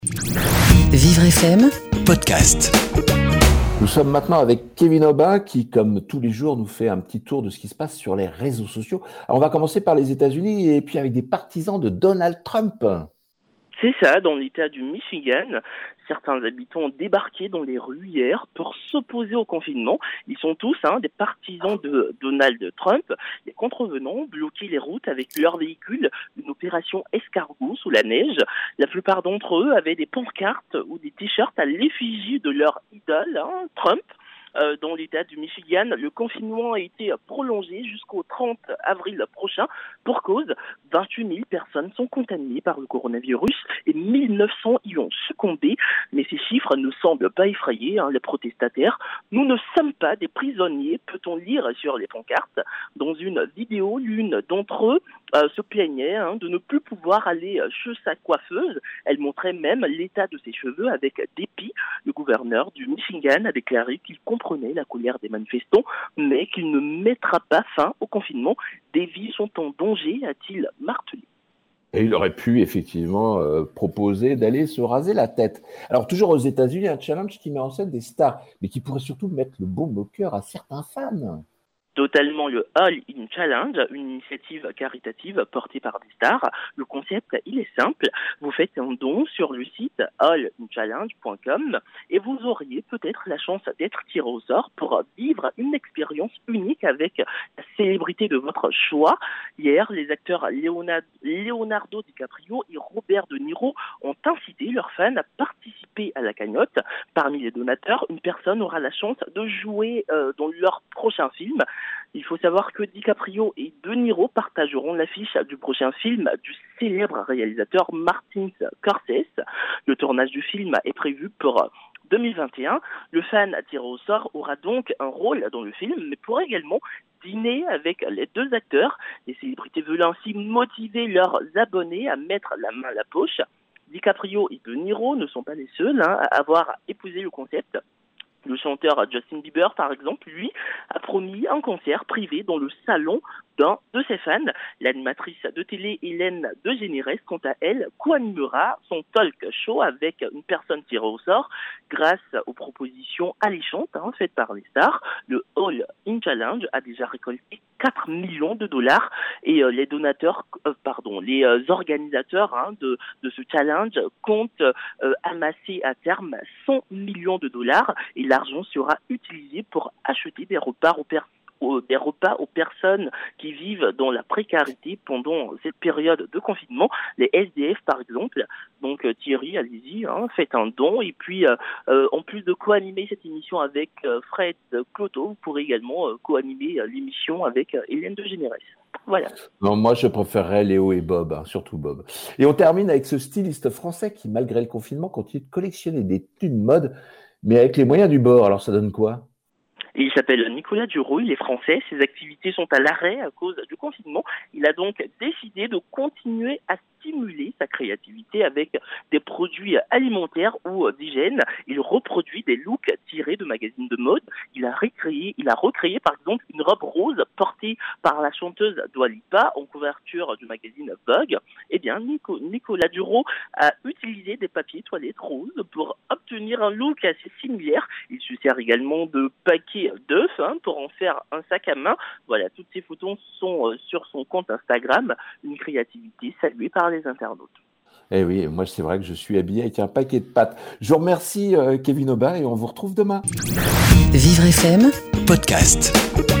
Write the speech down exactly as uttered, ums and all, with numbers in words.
Vivre F M Podcast. Nous sommes maintenant avec Kevin Aubin qui, comme tous les jours, nous fait un petit tour de ce qui se passe sur les réseaux sociaux. Alors, on va commencer par les États-Unis et puis avec des partisans de Donald Trump. C'est ça, dans l'État du Michigan, certains habitants ont débarqué dans les rues hier pour s'opposer au confinement. Ils sont tous hein, des partisans de Donald Trump. Les contrevenants ont bloqué les routes avec leurs véhicules, une opération escargot sous la neige. La plupart d'entre eux avaient des pancartes ou des t-shirts à l'effigie de leur idole, hein, Trump. Euh, dans l'État du Michigan, le confinement a été prolongé jusqu'au trente avril prochain pour cause vingt-huit mille personnes sont contaminées par le coronavirus et mille neuf cents y ont succombé. Mais ces chiffres ne semblent pas effrayer hein, les protestataires. Nous ne sommes pas des prisonniers, peut-on lire sur les pancartes. Dans une vidéo, l'une d'entre eux euh, se plaignait hein, de ne plus pouvoir aller chez sa coiffeuse. Elle montrait même l'état de ses cheveux avec dépit. Le gouverneur du Michigan a déclaré qu'il comprenait la colère des manifestants, mais qu'il ne mettra pas fin au confinement. Des vies sont en danger, a-t-il martelé. Et il aurait pu effectivement euh, proposer d'aller se raser la tête. Alors toujours aux États-Unis, un challenge qui met en scène des stars, mais qui pourrait surtout mettre le baume au cœur à certains fans. Totalement le All In Challenge, une initiative caritative portée par des stars. Le concept, il est simple. Vous faites un don sur le site all in challenge point com et vous auriez peut-être la chance d'être tiré au sort pour vivre une expérience unique avec la célébrité de votre choix. Hier, les acteurs Leonardo DiCaprio et Robert De Niro ont incité leurs fans à participer à la cagnotte. Parmi les donateurs, une personne aura la chance de jouer euh, dans leur prochain film. Il faut savoir que DiCaprio et De Niro partageront l'affiche du prochain film du célèbre réalisateur Martin Scorsese. Le tournage du film est prévu pour deux mille vingt et un. Le fan tiré au sort aura donc un rôle dans le film, mais pourra également dîner avec les deux acteurs. Les célébrités veulent ainsi motiver leurs abonnés à mettre la main à la poche. DiCaprio et De Niro ne sont pas les seuls hein, à avoir épousé le concept. Le chanteur Justin Bieber, par exemple, lui, a promis un concert privé dans le salon d'un de ses fans. L'animatrice de télé Hélène DeGeneres, quant à elle, co-animera son talk show avec une personne tirée au sort grâce aux propositions alléchantes hein, faites par les stars. Le All In Challenge a déjà récolté quatre millions de dollars et euh, les donateurs, euh, pardon, les euh, organisateurs hein, de, de ce challenge comptent euh, amasser à terme cent millions de dollars et l'argent sera utilisé pour acheter des repas aux personnes. des repas aux personnes qui vivent dans la précarité pendant cette période de confinement, les S D F par exemple. Donc euh, Thierry, allez-y, hein, faites un don. Et puis, euh, euh, en plus de co-animer cette émission avec euh, Fred Cloto, vous pourrez également euh, co-animer euh, l'émission avec euh, Hélène DeGeneres. Voilà. Non, moi, je préférerais Léo et Bob, hein, surtout Bob. Et on termine avec ce styliste français qui, malgré le confinement, continue de collectionner des tenues de mode, mais avec les moyens du bord. Alors, ça donne quoi ? Il s'appelle Nicolas Duroux, il est français, ses activités sont à l'arrêt à cause du confinement. Il a donc décidé de continuer à stimuler sa créativité avec des produits alimentaires ou d'hygiène. Il reproduit des looks tirés de magazines de mode. Il a recréé, il a recréé par exemple une robe rose portée par la chanteuse Dua Lipa en couverture du magazine Vogue. Eh bien, Nico, Nicolas Duroux a utilisé des papiers toilettes roses pour obtenir un look assez similaire. Il se sert également de paquets d'œufs hein, pour en faire un sac à main. Voilà, toutes ces photos sont euh, sur son compte Instagram. Une créativité saluée par les internautes. Eh oui, moi c'est vrai que je suis habillé avec un paquet de pâtes. Je vous remercie euh, Kevin Aubin et on vous retrouve demain. Vivre F M Podcast.